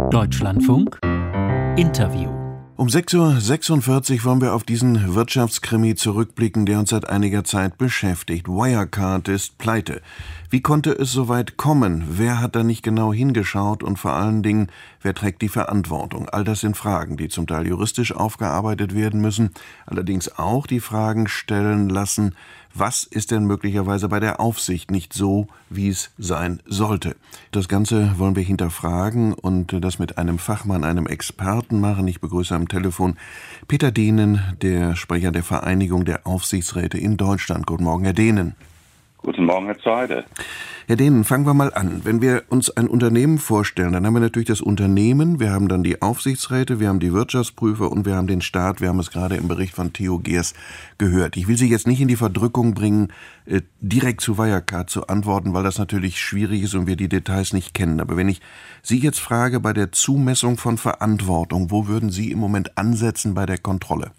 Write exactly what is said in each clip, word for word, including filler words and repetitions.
Deutschlandfunk Interview. Um sechs Uhr sechsundvierzig wollen wir auf diesen Wirtschaftskrimi zurückblicken, der uns seit einiger Zeit beschäftigt. Wirecard ist pleite. Wie konnte es so weit kommen? Wer hat da nicht genau hingeschaut? Und vor allen Dingen, wer trägt die Verantwortung? All das sind Fragen, die zum Teil juristisch aufgearbeitet werden müssen, allerdings auch die Fragen stellen lassen, was ist denn möglicherweise bei der Aufsicht nicht so, wie es sein sollte? Das Ganze wollen wir hinterfragen und das mit einem Fachmann, einem Experten machen. Ich begrüße am Telefon Peter Dehnen, der Sprecher der Vereinigung der Aufsichtsräte in Deutschland. Guten Morgen, Herr Dehnen. Guten Morgen, Herr Zeide. Herr Dehnen, fangen wir mal an. Wenn wir uns ein Unternehmen vorstellen, dann haben wir natürlich das Unternehmen, wir haben dann die Aufsichtsräte, wir haben die Wirtschaftsprüfer und wir haben den Staat. Wir haben es gerade im Bericht von Theo Geers gehört. Ich will Sie jetzt nicht in die Verdrückung bringen, äh, direkt zu Wirecard zu antworten, weil das natürlich schwierig ist und wir die Details nicht kennen. Aber wenn ich Sie jetzt frage, bei der Zumessung von Verantwortung, wo würden Sie im Moment ansetzen bei der Kontrolle?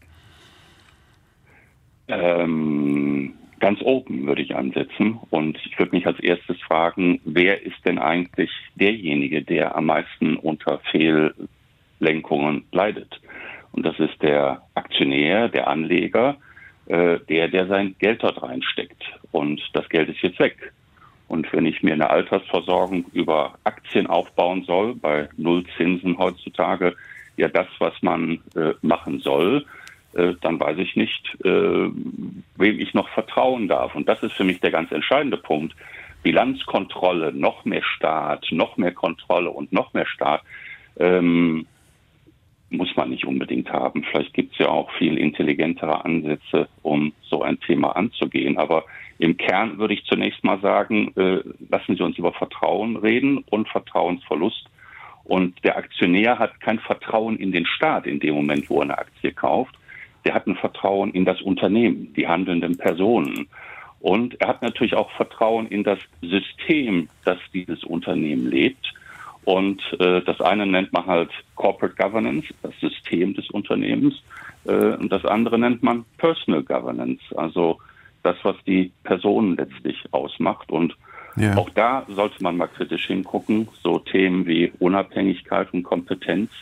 Ähm... Ganz oben würde ich ansetzen und ich würde mich als erstes fragen, wer ist denn eigentlich derjenige, der am meisten unter Fehllenkungen leidet? Und das ist der Aktionär, der Anleger, äh, der, der sein Geld dort reinsteckt. Und das Geld ist jetzt weg. Und wenn ich mir eine Altersversorgung über Aktien aufbauen soll, bei Nullzinsen heutzutage, ja das, was man äh, machen soll, dann weiß ich nicht, äh, wem ich noch vertrauen darf. Und das ist für mich der ganz entscheidende Punkt. Bilanzkontrolle, noch mehr Staat, noch mehr Kontrolle und noch mehr Staat ähm, muss man nicht unbedingt haben. Vielleicht gibt es ja auch viel intelligentere Ansätze, um so ein Thema anzugehen. Aber im Kern würde ich zunächst mal sagen, äh, lassen Sie uns über Vertrauen reden und Vertrauensverlust. Und der Aktionär hat kein Vertrauen in den Staat in dem Moment, wo er eine Aktie kauft. Der hat ein Vertrauen in das Unternehmen, die handelnden Personen. Und er hat natürlich auch Vertrauen in das System, das dieses Unternehmen lebt. Und äh, das eine nennt man halt Corporate Governance, das System des Unternehmens. Äh, und das andere nennt man Personal Governance, also das, was die Personen letztlich ausmacht. Und ja, auch da sollte man mal kritisch hingucken. So Themen wie Unabhängigkeit und Kompetenz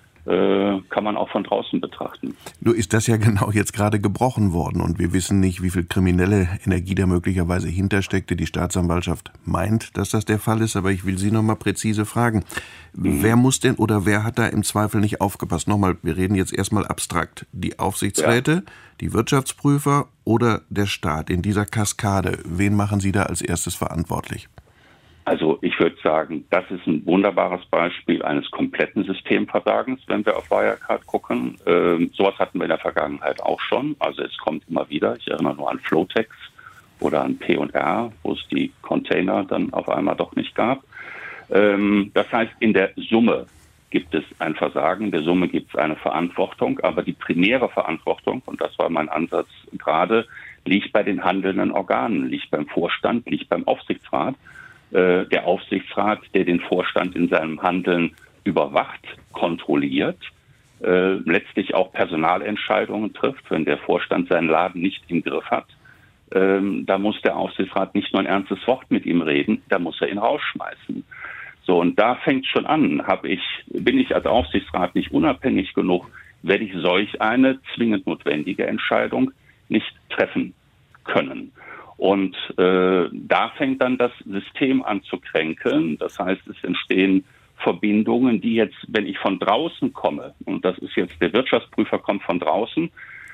kann man auch von draußen betrachten. Nur ist das ja genau jetzt gerade gebrochen worden und wir wissen nicht, wie viel kriminelle Energie da möglicherweise hintersteckte. Die Staatsanwaltschaft meint, dass das der Fall ist, aber ich will Sie noch mal präzise fragen. Mhm. Wer muss denn oder wer hat da im Zweifel nicht aufgepasst? Nochmal, wir reden jetzt erstmal abstrakt. Die Aufsichtsräte, ja, die Wirtschaftsprüfer oder der Staat in dieser Kaskade? Wen machen Sie da als erstes verantwortlich? Also ich würde sagen, das ist ein wunderbares Beispiel eines kompletten Systemversagens, wenn wir auf Wirecard gucken. Ähm, sowas hatten wir in der Vergangenheit auch schon. Also es kommt immer wieder. Ich erinnere nur an Flotex oder an P und R, wo es die Container dann auf einmal doch nicht gab. Ähm, das heißt, in der Summe gibt es ein Versagen, in der Summe gibt es eine Verantwortung. Aber die primäre Verantwortung, und das war mein Ansatz gerade, liegt bei den handelnden Organen, liegt beim Vorstand, liegt beim Aufsichtsrat. Der Aufsichtsrat, der den Vorstand in seinem Handeln überwacht, kontrolliert, äh, letztlich auch Personalentscheidungen trifft, wenn der Vorstand seinen Laden nicht im Griff hat. Ähm, da muss der Aufsichtsrat nicht nur ein ernstes Wort mit ihm reden, da muss er ihn rausschmeißen. So, und da fängt schon an. Hab ich, bin ich als Aufsichtsrat nicht unabhängig genug, werde ich solch eine zwingend notwendige Entscheidung nicht treffen können. Und äh, da fängt dann das System an zu kränkeln. Das heißt, es entstehen Verbindungen, die jetzt, wenn ich von draußen komme, und das ist jetzt, der Wirtschaftsprüfer kommt von draußen,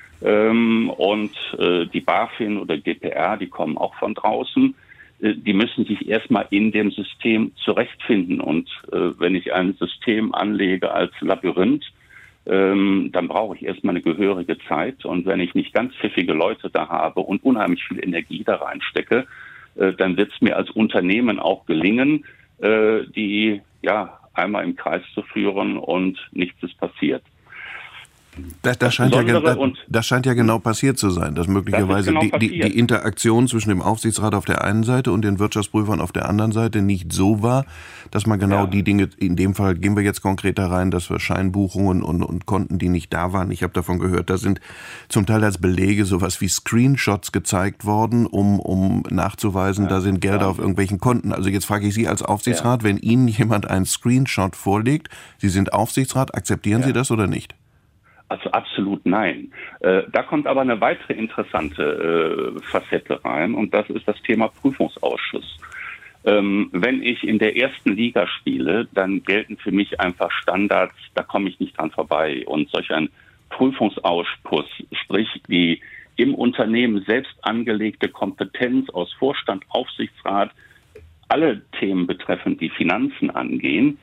ähm, und äh, die BaFin oder G P R, die kommen auch von draußen, äh, die müssen sich erstmal in dem System zurechtfinden. Und äh, wenn ich ein System anlege als Labyrinth, Ähm, dann brauche ich erstmal eine gehörige Zeit. Und wenn ich nicht ganz pfiffige Leute da habe und unheimlich viel Energie da reinstecke, äh, dann wird es mir als Unternehmen auch gelingen, äh, die ja einmal im Kreis zu führen und nichts ist passiert. Das, das, scheint ja, das, das scheint ja genau passiert zu sein, dass möglicherweise das genau die, die, die Interaktion zwischen dem Aufsichtsrat auf der einen Seite und den Wirtschaftsprüfern auf der anderen Seite nicht so war, dass man genau ja. die Dinge, in dem Fall gehen wir jetzt konkret da rein, dass wir Scheinbuchungen und, und Konten, die nicht da waren, ich habe davon gehört, da sind zum Teil als Belege sowas wie Screenshots gezeigt worden, um, um nachzuweisen, ja. da sind Gelder ja. auf irgendwelchen Konten. Also jetzt frage ich Sie als Aufsichtsrat, ja. wenn Ihnen jemand einen Screenshot vorlegt, Sie sind Aufsichtsrat, akzeptieren ja. Sie das oder nicht? Also absolut nein. Äh, da kommt aber eine weitere interessante äh, Facette rein und das ist das Thema Prüfungsausschuss. Ähm, wenn ich in der ersten Liga spiele, dann gelten für mich einfach Standards, da komme ich nicht dran vorbei. Und solch ein Prüfungsausschuss, sprich die im Unternehmen selbst angelegte Kompetenz aus Vorstand, Aufsichtsrat, alle Themen betreffend die Finanzen angehen,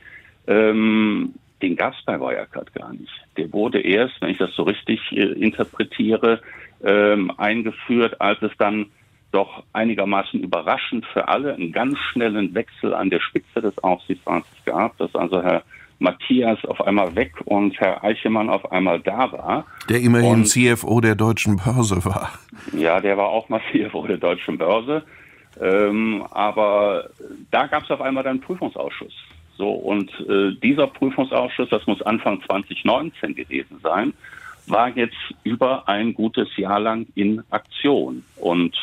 ähm, den gab es bei Wirecard gar nicht. Der wurde erst, wenn ich das so richtig äh, interpretiere, ähm, eingeführt, als es dann doch einigermaßen überraschend für alle einen ganz schnellen Wechsel an der Spitze des Aufsichtsrats gab, dass also Herr Matthias auf einmal weg und Herr Eichemann auf einmal da war. Der immerhin und, C F O der Deutschen Börse war. Ja, der war auch mal C F O der Deutschen Börse. Ähm, aber da gab es auf einmal dann einen Prüfungsausschuss. So, und äh, dieser Prüfungsausschuss, das muss Anfang zwanzig neunzehn gewesen sein, war jetzt über ein gutes Jahr lang in Aktion. Und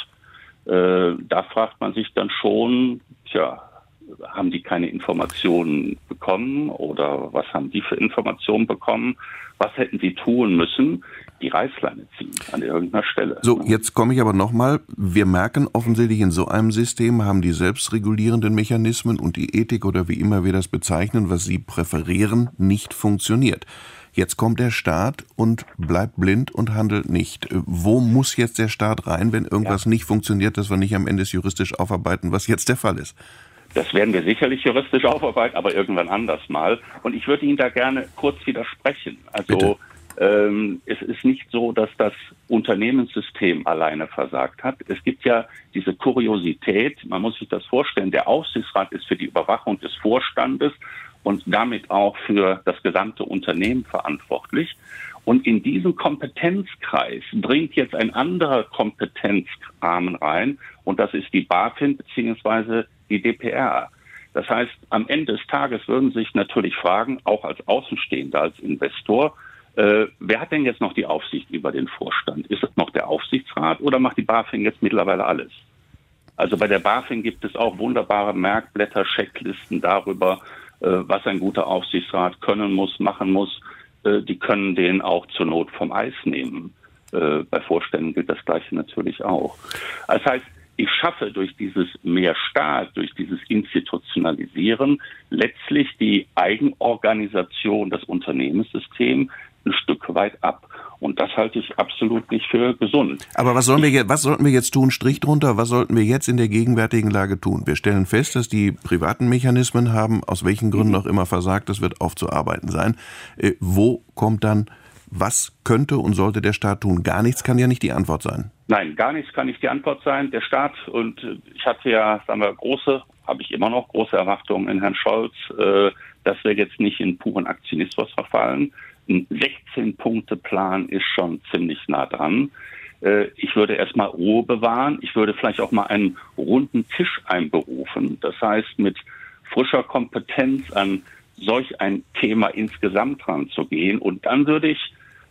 äh, da fragt man sich dann schon, tja, haben die keine Informationen bekommen oder was haben die für Informationen bekommen? Was hätten sie tun müssen? Die Reißleine ziehen an irgendeiner Stelle. So, jetzt komme ich aber nochmal. Wir merken offensichtlich, in so einem System haben die selbstregulierenden Mechanismen und die Ethik oder wie immer wir das bezeichnen, was sie präferieren, nicht funktioniert. Jetzt kommt der Staat und bleibt blind und handelt nicht. Wo muss jetzt der Staat rein, wenn irgendwas ja. nicht funktioniert, dass wir nicht am Ende juristisch aufarbeiten, was jetzt der Fall ist? Das werden wir sicherlich juristisch aufarbeiten, aber irgendwann anders mal. Und ich würde Ihnen da gerne kurz widersprechen. Also ähm, es ist nicht so, dass das Unternehmenssystem alleine versagt hat. Es gibt ja diese Kuriosität, man muss sich das vorstellen, der Aufsichtsrat ist für die Überwachung des Vorstandes und damit auch für das gesamte Unternehmen verantwortlich. Und in diesen Kompetenzkreis dringt jetzt ein anderer Kompetenzrahmen rein und das ist die BaFin bzw. die D P R. Das heißt, am Ende des Tages würden Sie sich natürlich fragen, auch als Außenstehender, als Investor, äh, wer hat denn jetzt noch die Aufsicht über den Vorstand? Ist es noch der Aufsichtsrat oder macht die BaFin jetzt mittlerweile alles? Also bei der BaFin gibt es auch wunderbare Merkblätter, Checklisten darüber, äh, was ein guter Aufsichtsrat können muss, machen muss. Äh, die können den auch zur Not vom Eis nehmen. Äh, bei Vorständen gilt das Gleiche natürlich auch. Das heißt, ich schaffe durch dieses mehr Staat, durch dieses Institutionalisieren letztlich die Eigenorganisation des Unternehmenssystems ein Stück weit ab. Und das halte ich absolut nicht für gesund. Aber was sollen wir jetzt, was sollten wir jetzt tun? Strich drunter, was sollten wir jetzt in der gegenwärtigen Lage tun? Wir stellen fest, dass die privaten Mechanismen haben, aus welchen Gründen auch immer versagt, das wird aufzuarbeiten sein. Äh, wo kommt dann, was könnte und sollte der Staat tun? Gar nichts kann ja nicht die Antwort sein. Nein, gar nichts kann nicht die Antwort sein. Der Staat, und ich hatte ja, sagen wir, große, habe ich immer noch große Erwartungen in Herrn Scholz, äh, dass wir jetzt nicht in puren Aktionismus verfallen. Ein sechzehn-Punkte-Plan ist schon ziemlich nah dran. Äh, ich würde erstmal Ruhe bewahren. Ich würde vielleicht auch mal einen runden Tisch einberufen. Das heißt, mit frischer Kompetenz an solch ein Thema insgesamt ranzugehen. Und dann würde ich,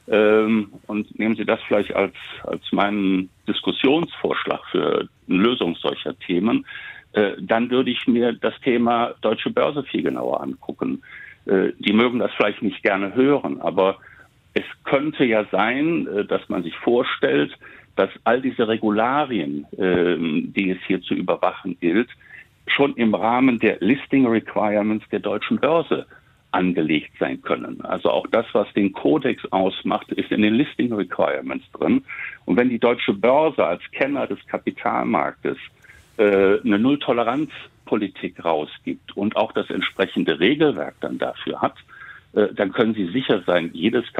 ähm, und nehmen Sie das vielleicht als, als meinen Diskussionsvorschlag für eine Lösung solcher Themen, äh, dann würde ich mir das Thema Deutsche Börse viel genauer angucken. Äh, die mögen das vielleicht nicht gerne hören, aber es könnte ja sein, äh, dass man sich vorstellt, dass all diese Regularien, äh, die es hier zu überwachen gilt, schon im Rahmen der Listing Requirements der Deutschen Börse angelegt sein können. Also auch das, was den Kodex ausmacht, ist in den Listing Requirements drin. Und wenn die Deutsche Börse als Kenner des Kapitalmarktes äh, eine Null-Toleranz-Politik rausgibt und auch das entsprechende Regelwerk dann dafür hat, äh, dann können Sie sicher sein, jedes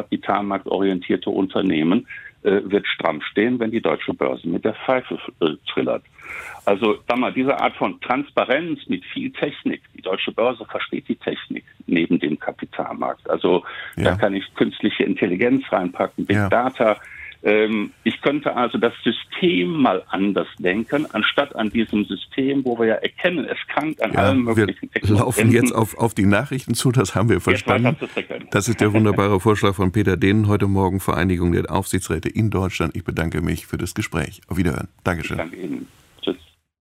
kapitalmarktorientierte Unternehmen äh, wird stramm stehen, wenn die Deutsche Börse mit der Pfeife äh, trillert. Also, sag mal, diese Art von Transparenz mit viel Technik, die Deutsche Börse versteht die Technik neben dem Kapitalmarkt. Also, ja. da kann ich künstliche Intelligenz reinpacken, Big ja. Data. Ähm, ich könnte also das System mal anders denken, anstatt an diesem System, wo wir ja erkennen, es krankt an ja, allen möglichen Ecken. Wir laufen jetzt auf, auf die Nachrichten zu, das haben wir verstanden. Das ist der wunderbare Vorschlag von Peter Dehnen, heute Morgen Vereinigung der Aufsichtsräte in Deutschland. Ich bedanke mich für das Gespräch. Auf Wiederhören. Dankeschön. Ich danke Ihnen.